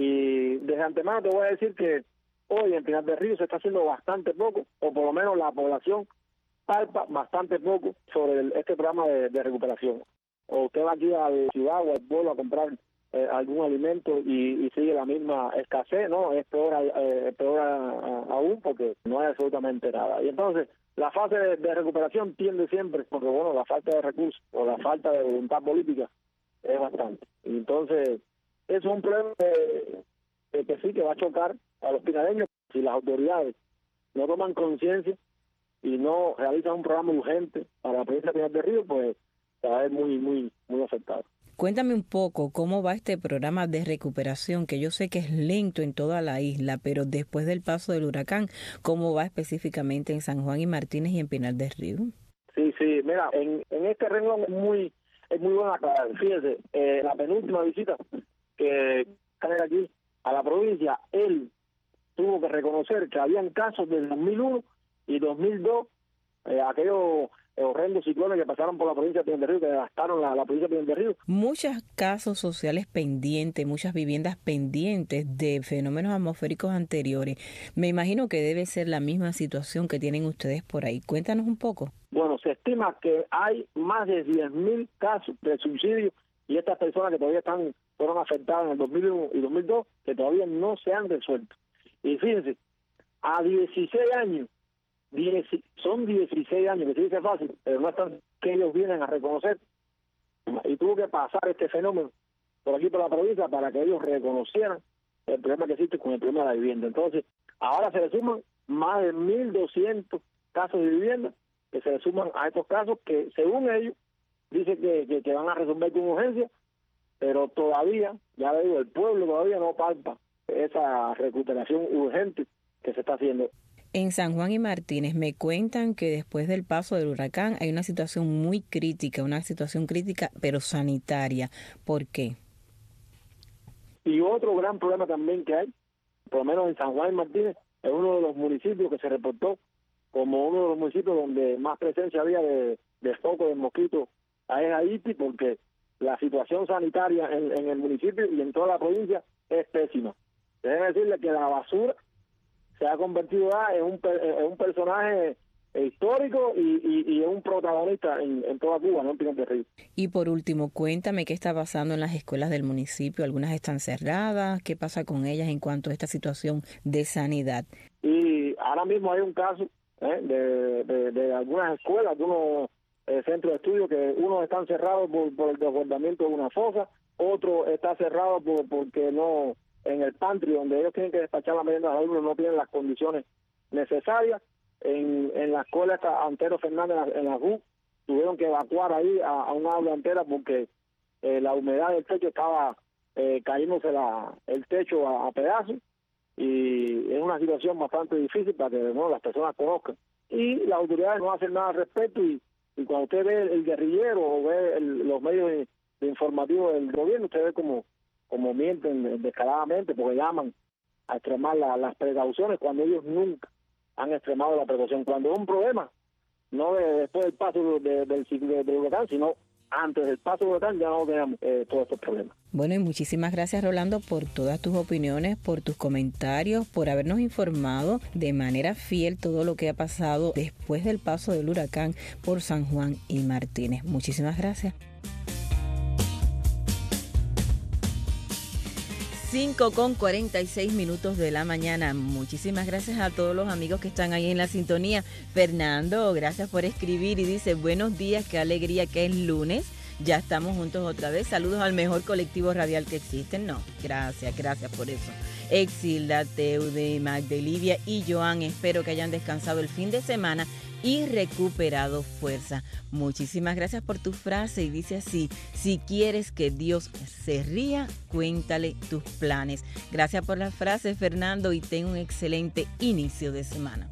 O: Y desde antemano te voy a decir que hoy en Pinar del Río se está haciendo bastante poco, o por lo menos la población palpa bastante poco sobre el, este programa de, de recuperación. O usted va aquí a la ciudad o al pueblo a comprar eh, algún alimento y, y sigue la misma escasez, ¿no? Es peor, eh, es peor a, a, aún porque no hay absolutamente nada. Y entonces la fase de, de recuperación tiende siempre, porque bueno, la falta de recursos o la falta de voluntad política es bastante. Y entonces, eso es un problema que, que, que sí, que va a chocar a los pinareños si las autoridades no toman conciencia y no realizan un programa urgente para la provincia de Pinar del Río, pues se va a ver muy, muy, muy afectado.
D: Cuéntame un poco cómo va este programa de recuperación, que yo sé que es lento en toda la isla, pero después del paso del huracán, ¿cómo va específicamente en San Juan y Martínez y en Pinar del Río?
O: Sí, sí, mira, en, en este renglón es muy, es muy buena aclarar. Fíjese, eh, la penúltima visita que cae aquí a la provincia, él tuvo que reconocer que habían casos del dos mil uno y dos mil dos, eh, aquellos horrendos ciclones que pasaron por la provincia de Pinar del Río, que devastaron la, la provincia de Pinar del Río.
D: Muchos casos sociales pendientes, muchas viviendas pendientes de fenómenos atmosféricos anteriores. Me imagino que debe ser la misma situación que tienen ustedes por ahí. Cuéntanos un poco.
O: Bueno, se estima que hay más de diez mil casos de suicidio y estas personas que todavía están fueron afectadas en el dos mil uno y dos mil dos, que todavía no se han resuelto. Y fíjense, a dieciséis años, diez, son dieciséis años, que se dice fácil, pero no es tan que ellos vienen a reconocer. Y tuvo que pasar este fenómeno por aquí, por la provincia, para que ellos reconocieran el problema que existe con el problema de la vivienda. Entonces, ahora se le suman más de mil doscientos casos de vivienda que se le suman a estos casos que, según ellos, dicen que, que, que van a resolver con urgencia, pero todavía, ya le digo, el pueblo todavía no palpa esa recuperación urgente que se está haciendo.
D: En San Juan y Martínez me cuentan que después del paso del huracán hay una situación muy crítica, una situación crítica pero sanitaria. ¿Por qué?
O: Y otro gran problema también que hay, por lo menos en San Juan y Martínez, es uno de los municipios que se reportó como uno de los municipios donde más presencia había de, de foco de mosquito a Haití, porque la situación sanitaria en, en el municipio y en toda la provincia es pésima. Déjenme decirle que la basura se ha convertido ya en un, en un personaje histórico y, y, y es un protagonista en, en toda Cuba, no en Pinar del Río.
D: Y por último, cuéntame qué está pasando en las escuelas del municipio. Algunas están cerradas. ¿Qué pasa con ellas en cuanto a esta situación de sanidad?
O: Y ahora mismo hay un caso ¿eh? de, de, de algunas escuelas, de unos eh, centros de estudio, que unos están cerrados por, por el desbordamiento de una fosa, otro está cerrado por, porque no... en el pantry donde ellos tienen que despachar la merienda a los alumnos no tienen las condiciones necesarias. En, en la escuela esta Antero Fernández en la, en la U tuvieron que evacuar ahí a, a una aula entera porque eh, la humedad del techo estaba eh, cayéndose la, el techo a, a pedazos, y es una situación bastante difícil para que bueno, las personas conozcan, y las autoridades no hacen nada al respecto. Y, y cuando usted ve el guerrillero o ve el, los medios de, de informativos del gobierno, usted ve como como mienten descaradamente, porque llaman a extremar la, las precauciones cuando ellos nunca han extremado la precaución. Cuando es un problema, no de, después del paso de, del ciclo del huracán, sino antes del paso del huracán ya no tenemos eh, todos estos problemas.
D: Bueno, y muchísimas gracias, Rolando, por todas tus opiniones, por tus comentarios, por habernos informado de manera fiel todo lo que ha pasado después del paso del huracán por San Juan y Martínez. Muchísimas gracias. cinco con cuarenta y seis minutos de la mañana. Muchísimas gracias a todos los amigos que están ahí en la sintonía. Fernando, gracias por escribir y dice, buenos días, qué alegría que es lunes. Ya estamos juntos otra vez. Saludos al mejor colectivo radial que existe. No, gracias, gracias por eso. Exilda, Teude, Magdelivia y Joan, espero que hayan descansado el fin de semana y recuperado fuerza. Muchísimas gracias por tu frase y dice así, si quieres que Dios se ría, cuéntale tus planes. Gracias por la frase, Fernando, y ten un excelente inicio de semana.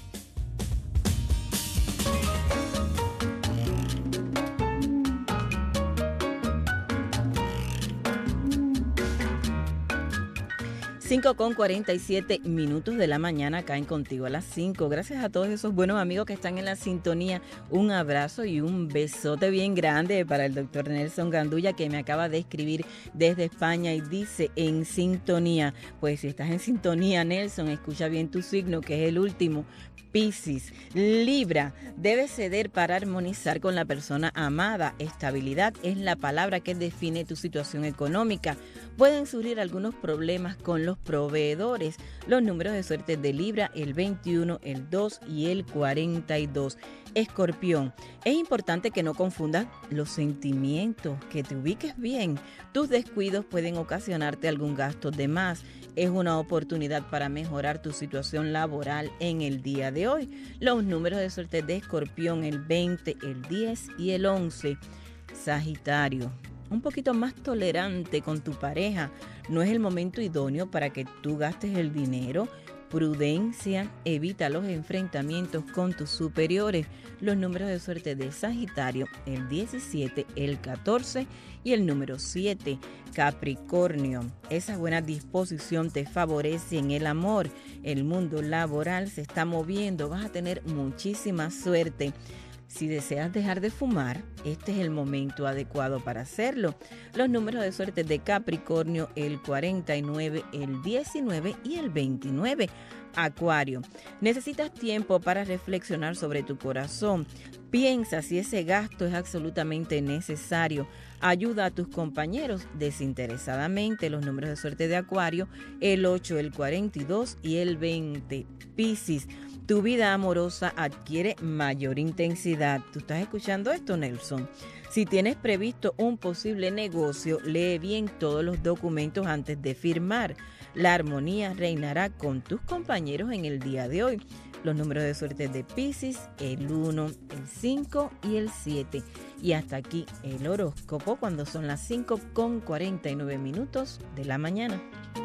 D: cinco con cuarenta y siete minutos de la mañana caen contigo a las cinco. Gracias a todos esos buenos amigos que están en la sintonía. Un abrazo y un besote bien grande para el doctor Nelson Gandulla, que me acaba de escribir desde España y dice en sintonía. Pues si estás en sintonía, Nelson, escucha bien tu signo, que es el último. Piscis, Libra, debes ceder para armonizar con la persona amada. Estabilidad es la palabra que define tu situación económica. Pueden surgir algunos problemas con los proveedores. Los números de suerte de Libra, el veintiuno, el dos y el cuarenta y dos. Escorpión, es importante que no confundas los sentimientos, que te ubiques bien. Tus descuidos pueden ocasionarte algún gasto de más. Es una oportunidad para mejorar tu situación laboral en el día de hoy. Los números de suerte de Escorpión, el veinte, el diez y el once. Sagitario, un poquito más tolerante con tu pareja. No es el momento idóneo para que tú gastes el dinero. Prudencia, evita los enfrentamientos con tus superiores. Los números de suerte de Sagitario, el diecisiete, el catorce y el número siete. Capricornio, esa buena disposición te favorece en el amor. El mundo laboral se está moviendo, vas a tener muchísima suerte. Si deseas dejar de fumar, este es el momento adecuado para hacerlo. Los números de suerte de Capricornio, el cuarenta y nueve, el diecinueve y el veintinueve. Acuario, necesitas tiempo para reflexionar sobre tu corazón. Piensa si ese gasto es absolutamente necesario. Ayuda a tus compañeros desinteresadamente. Los números de suerte de Acuario, el ocho, el cuarenta y dos y el veinte. Piscis, tu vida amorosa adquiere mayor intensidad. ¿Tú estás escuchando esto, Nelson? Si tienes previsto un posible negocio, lee bien todos los documentos antes de firmar. La armonía reinará con tus compañeros en el día de hoy. Los números de suerte de Piscis, el uno, el cinco y el siete. Y hasta aquí el horóscopo cuando son las cinco con cuarenta y nueve minutos de la mañana.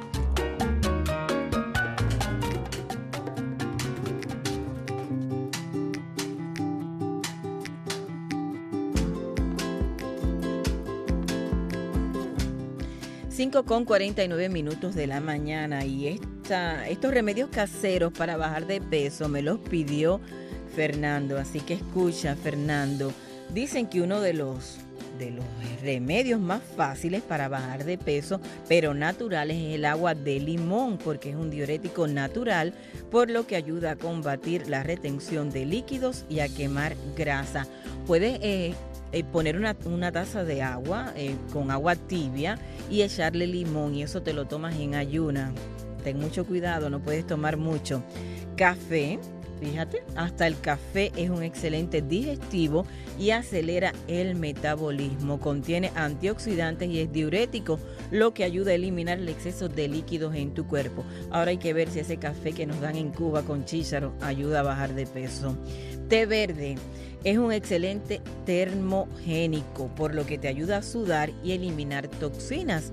D: cinco con cuarenta y nueve minutos de la mañana y esta, estos remedios caseros para bajar de peso me los pidió Fernando, así que escucha, Fernando. Dicen que uno de los, de los remedios más fáciles para bajar de peso, pero naturales, es el agua de limón, porque es un diurético natural, por lo que ayuda a combatir la retención de líquidos y a quemar grasa. Puedes eh, Eh, poner una, una taza de agua eh, con agua tibia y echarle limón y eso te lo tomas en ayuna. Ten mucho cuidado, no puedes tomar mucho. Café, fíjate, hasta el café es un excelente digestivo y acelera el metabolismo. Contiene antioxidantes y es diurético, lo que ayuda a eliminar el exceso de líquidos en tu cuerpo. Ahora hay que ver si ese café que nos dan en Cuba con chícharo ayuda a bajar de peso. Té verde es un excelente termogénico, por lo que te ayuda a sudar y eliminar toxinas.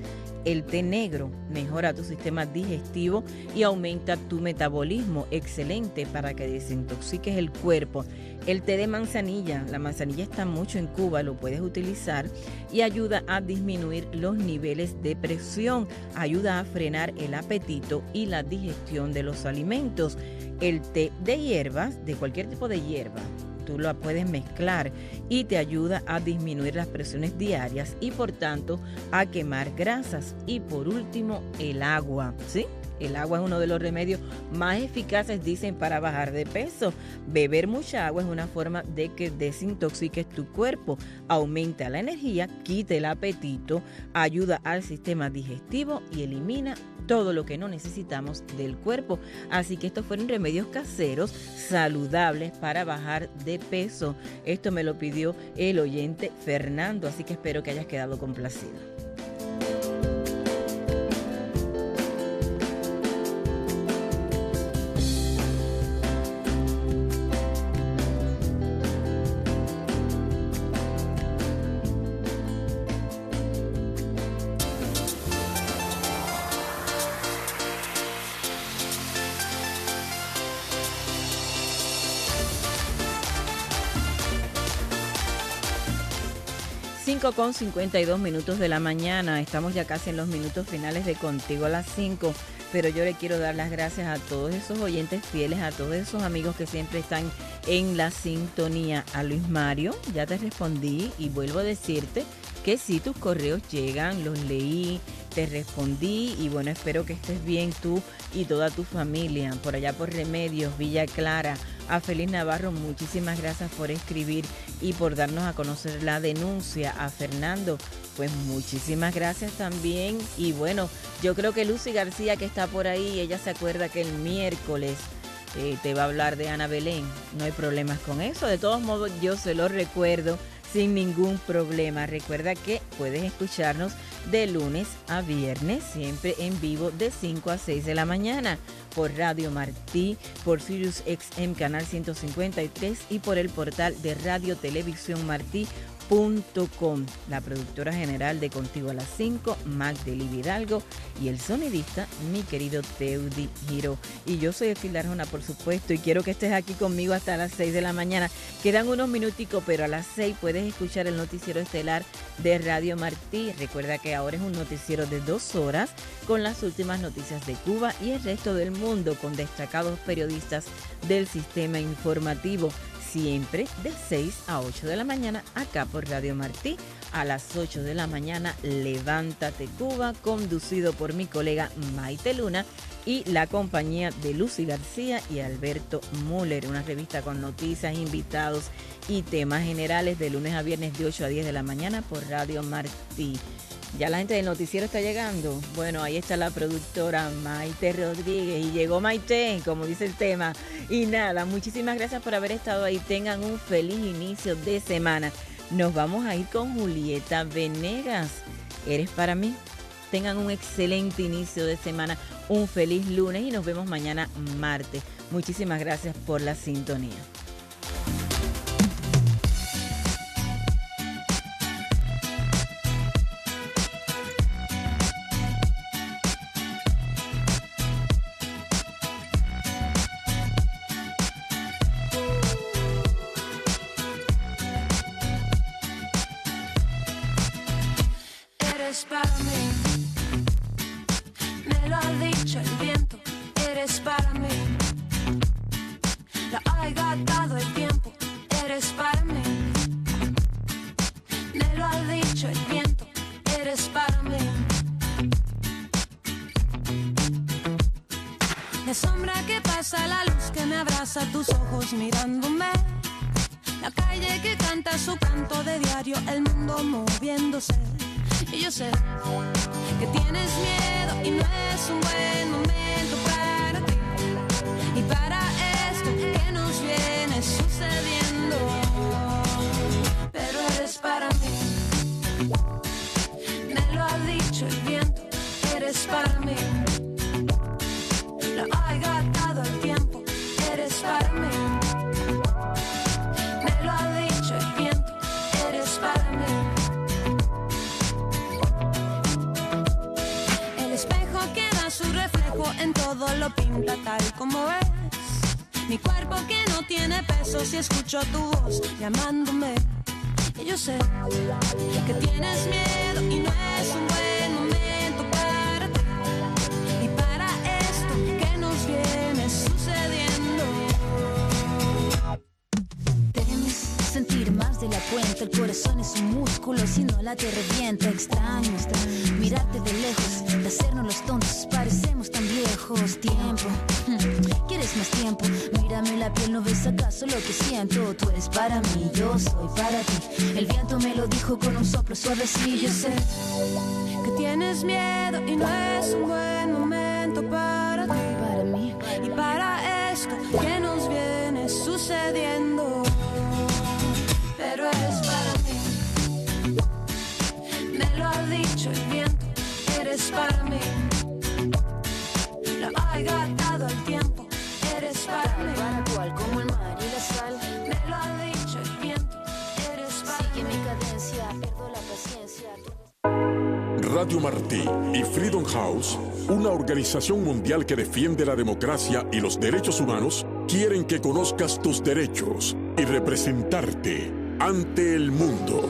D: El té negro mejora tu sistema digestivo y aumenta tu metabolismo, excelente para que desintoxiques el cuerpo. El té de manzanilla, la manzanilla está mucho en Cuba, lo puedes utilizar y ayuda a disminuir los niveles de presión, ayuda a frenar el apetito y la digestión de los alimentos. El té de hierbas, de cualquier tipo de hierba, tú lo puedes mezclar y te ayuda a disminuir las presiones diarias y por tanto a quemar grasas. Y por último, el agua, ¿sí? El agua es uno de los remedios más eficaces, dicen, para bajar de peso. Beber mucha agua es una forma de que desintoxiques tu cuerpo, aumenta la energía, quita el apetito, ayuda al sistema digestivo y elimina todo lo que no necesitamos del cuerpo. Así que estos fueron remedios caseros saludables para bajar de peso. Esto me lo pidió el oyente Fernando, así que espero que hayas quedado complacido. cinco con cincuenta y dos minutos de la mañana, estamos ya casi en los minutos finales de Contigo a las cinco, pero yo le quiero dar las gracias a todos esos oyentes fieles, a todos esos amigos que siempre están en la sintonía. A Luis Mario, ya te respondí y vuelvo a decirte que sí, tus correos llegan, los leí, te respondí y bueno, espero que estés bien tú y toda tu familia. Por allá por Remedios, Villa Clara, a Félix Navarro, muchísimas gracias por escribir y por darnos a conocer la denuncia. A Fernando, pues muchísimas gracias también. Y bueno, yo creo que Lucy García, que está por ahí, ella se acuerda que el miércoles eh, te va a hablar de Ana Belén. No hay problemas con eso, de todos modos yo se lo recuerdo sin ningún problema. Recuerda que puedes escucharnos de lunes a viernes, siempre en vivo de cinco a seis de la mañana por Radio Martí, por Sirius X M Canal ciento cincuenta y tres y por el portal de Radio Televisión Martí punto com. La productora general de Contigo a las cinco, Magdely Vidalgo, y el sonidista, mi querido Teudi Giro. Y yo soy Estilda Arjona, por supuesto, y quiero que estés aquí conmigo hasta las seis de la mañana. Quedan unos minuticos, pero a las seis puedes escuchar el noticiero estelar de Radio Martí. Recuerda que ahora es un noticiero de dos horas con las últimas noticias de Cuba y el resto del mundo, con destacados periodistas del sistema informativo. Siempre de seis a ocho de la mañana acá por Radio Martí. A las ocho de la mañana, Levántate Cuba, conducido por mi colega Maite Luna y la compañía de Lucy García y Alberto Müller. Una revista con noticias, invitados y temas generales de lunes a viernes de ocho a diez de la mañana por Radio Martí. Ya la gente del noticiero está llegando. Bueno, ahí está la productora Maite Rodríguez. Y llegó Maite, como dice el tema. Y nada, muchísimas gracias por haber estado ahí. Tengan un feliz inicio de semana. Nos vamos a ir con Julieta Venegas. Eres para mí. Tengan un excelente inicio de semana. Un feliz lunes y nos vemos mañana martes. Muchísimas gracias por la sintonía.
P: Tus ojos mirándome, la calle que canta su canto de diario, el mundo moviéndose. Y yo sé que tienes miedo y no es un buen momento para ti y para esto que nos viene sucediendo. Pero eres para mí, me lo ha dicho el viento, eres para mí. Lo ha gastado el tiempo. Eres para mí, me lo ha dicho el viento, eres para mí. lo pinta tal como es. Mi cuerpo que no tiene peso, si escucho tu voz llamándome. Y yo sé que tienes miedo y no es un buen momento para ti. Y para esto que nos viene sucediendo.
Q: Temes sentir más de la cuenta. El corazón es un músculo, si no la te revienta. Extraño, extraño mirarte de lejos, de hacernos los tontos, parecemos tan viejos. Tiempo, ¿quieres más tiempo? Mírame la piel, ¿no ves acaso lo que siento? Tú eres para mí, yo soy para ti. El viento me lo dijo con un soplo suave, sí, yo sé
P: que tienes miedo y no es un buen momento para ti,
Q: para mí
P: y para esto que nos viene sucediendo. Pero es para mí, me lo ha dicho el viento, eres para mí. Lo ha gastado el tiempo, eres para mí.
Q: Para cual como el mar y la sal.
P: Me lo ha dicho el viento, eres para
Q: Sigue
P: mí.
Q: mi cadencia, pierdo la paciencia.
F: Radio Martí y Freedom House, una organización mundial que defiende la democracia y los derechos humanos, quieren que conozcas tus derechos y representarte ante el mundo.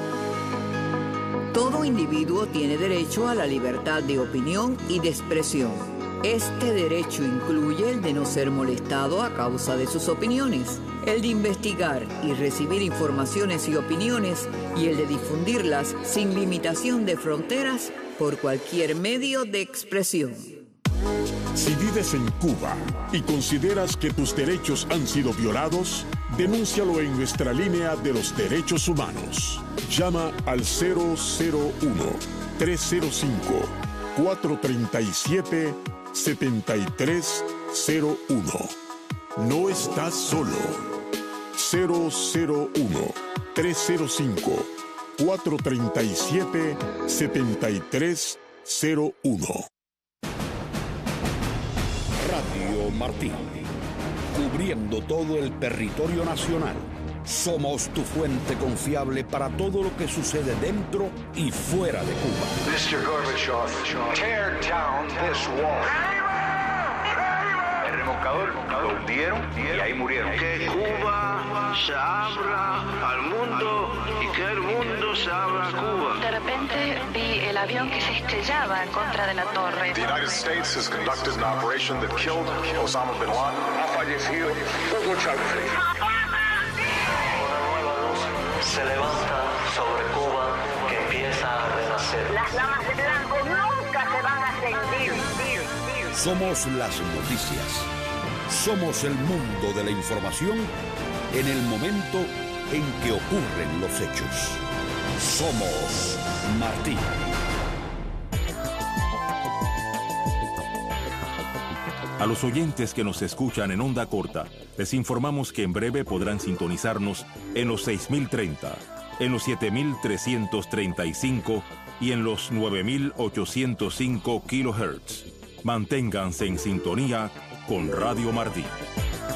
R: Todo individuo tiene derecho a la libertad de opinión y de expresión. Este derecho incluye el de no ser molestado a causa de sus opiniones, el de investigar y recibir informaciones y opiniones, y el de difundirlas sin limitación de fronteras por cualquier medio de expresión.
F: Si vives en Cuba y consideras que tus derechos han sido violados, denúncialo en nuestra línea de los derechos humanos. Llama al cero cero uno, tres cero cinco, cuatro tres siete, siete tres cero uno. No estás solo. cero cero uno, tres cero cinco, cuatro tres siete, siete tres cero uno.
H: Radio Martí, cubriendo todo el territorio nacional. Somos tu fuente confiable para todo lo que sucede dentro y fuera de Cuba.
S: mister Gorbachev, tear down this wall. El remolcador lo hundieron y ahí murieron.
T: Que Cuba se abra al mundo y que el mundo se abra a Cuba.
U: De repente vi el avión que se estrellaba en contra de la torre.
S: The United States has conducted an operation that killed Osama bin Laden.
T: Ha fallecido Hugo Chávez.
V: Se levanta sobre Cuba que empieza a renacer.
W: Las damas de blanco nunca se van a rendir.
H: Somos las noticias. Somos el mundo de la información en el momento en que ocurren los hechos. Somos Martí.
X: A los oyentes que nos escuchan en onda corta, les informamos que en breve podrán sintonizarnos en los seis mil treinta, en los siete mil trescientos treinta y cinco y en los nueve mil ochocientos cinco kilohertz. Manténganse en sintonía con Radio Martí.